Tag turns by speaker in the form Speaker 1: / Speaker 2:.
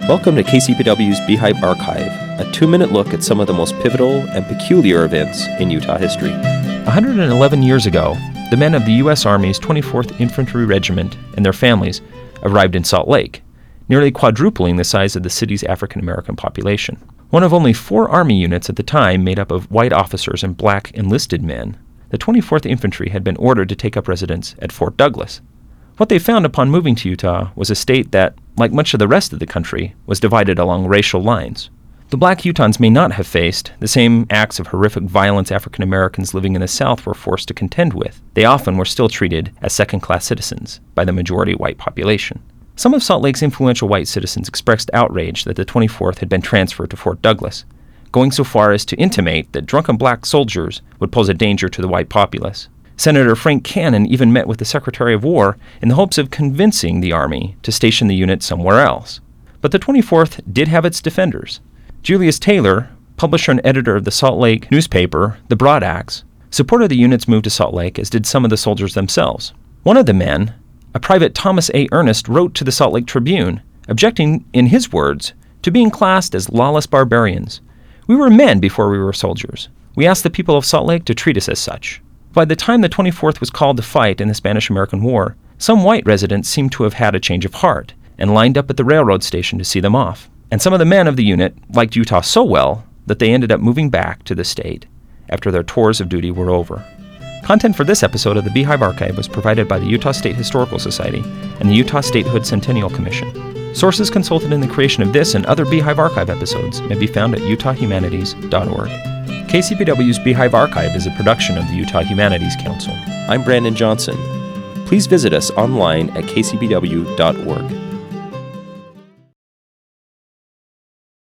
Speaker 1: Welcome to KCPW's Beehive Archive, a 2-minute look at some of the most pivotal and peculiar events in Utah history.
Speaker 2: 111 years ago, the men of the U.S. Army's 24th Infantry Regiment and their families arrived in Salt Lake, nearly quadrupling the size of the city's African-American population. One of only 4 Army units at the time made up of white officers and black enlisted men, the 24th Infantry had been ordered to take up residence at Fort Douglas. What they found upon moving to Utah was a state that, like much of the rest of the country, was divided along racial lines. The Black Utahns may not have faced the same acts of horrific violence African Americans living in the South were forced to contend with. They often were still treated as second-class citizens by the majority white population. Some of Salt Lake's influential white citizens expressed outrage that the 24th had been transferred to Fort Douglas, going so far as to intimate that drunken black soldiers would pose a danger to the white populace. Senator Frank Cannon even met with the Secretary of War in the hopes of convincing the Army to station the unit somewhere else. But the 24th did have its defenders. Julius Taylor, publisher and editor of the Salt Lake newspaper, The Broad Axe, supported the unit's move to Salt Lake, as did some of the soldiers themselves. One of the men, a Private Thomas A. Ernest, wrote to the Salt Lake Tribune, objecting, in his words, to being classed as lawless barbarians. "We were men before we were soldiers. We asked the people of Salt Lake to treat us as such." By the time the 24th was called to fight in the Spanish-American War, some white residents seemed to have had a change of heart and lined up at the railroad station to see them off. And some of the men of the unit liked Utah so well that they ended up moving back to the state after their tours of duty were over. Content for this episode of the Beehive Archive was provided by the Utah State Historical Society and the Utah Statehood Centennial Commission. Sources consulted in the creation of this and other Beehive Archive episodes may be found at utahhumanities.org. KCPW's Beehive Archive is a production of the Utah Humanities Council.
Speaker 1: I'm Brandon Johnson. Please visit us online at kcpw.org.